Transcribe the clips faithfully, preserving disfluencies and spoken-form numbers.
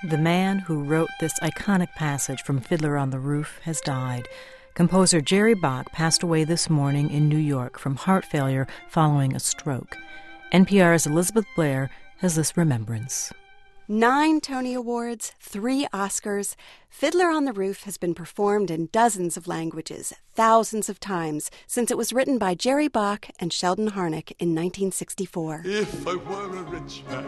The man who wrote this iconic passage from Fiddler on the Roof has died. Composer Jerry Bock passed away this morning in New York from heart failure following a stroke. N P R's Elizabeth Blair has this remembrance. Nine Tony Awards, three Oscars. Fiddler on the Roof has been performed in dozens of languages, thousands of times, since it was written by Jerry Bock and Sheldon Harnick in nineteen sixty-four. If I were a rich man,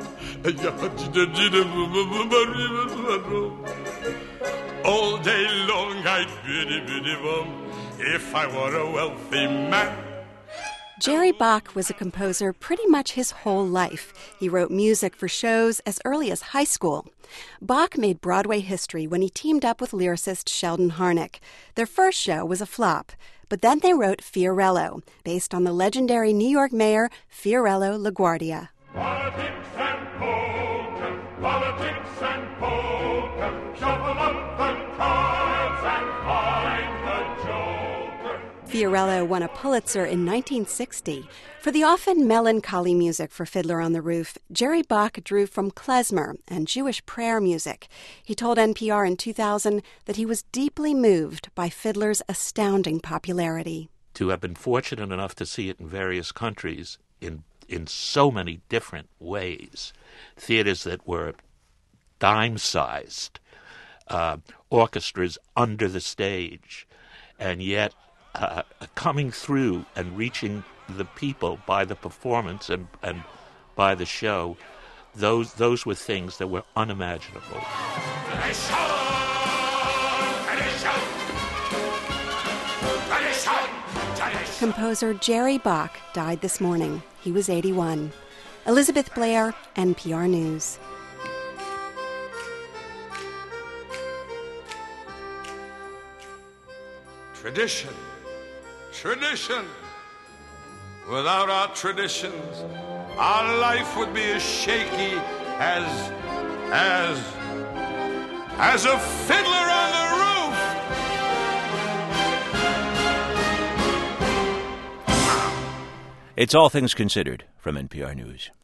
all day long I'd biddy biddy bum. If I were a wealthy man. Jerry Bock was a composer pretty much his whole life. He wrote music for shows as early as high school. Bock made Broadway history when he teamed up with lyricist Sheldon Harnick. Their first show was a flop, but then they wrote Fiorello, based on the legendary New York mayor Fiorello LaGuardia. Politics and polka, politics and polka, shuffle up the cards and find the joker. Fiorello won a Pulitzer in nineteen sixty. For the often melancholy music for Fiddler on the Roof, Jerry Bock drew from klezmer and Jewish prayer music. He told N P R in two thousand that he was deeply moved by Fiddler's astounding popularity. To have been fortunate enough to see it in various countries in in so many different ways, theaters that were dime-sized, uh, orchestras under the stage, and yet uh, coming through and reaching the people by the performance and, and by the show, those those were things that were unimaginable. Composer Jerry Bock died this morning. He was eighty-one. Elizabeth Blair, N P R News. Tradition, tradition. Without our traditions, our life would be as shaky as, as, as a fiddler on the roof. It's All Things Considered from N P R News.